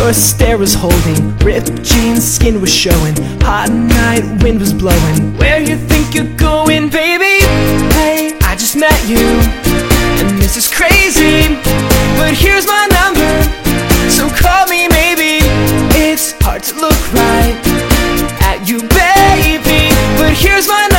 Your stare was holding, ripped jeans, skin was showing, hot night, wind was blowing. Where you think you're going, baby? Hey, I just met you, and this is crazy, but here's my number, so call me maybe. It's hard to look right at you, baby, but here's my number.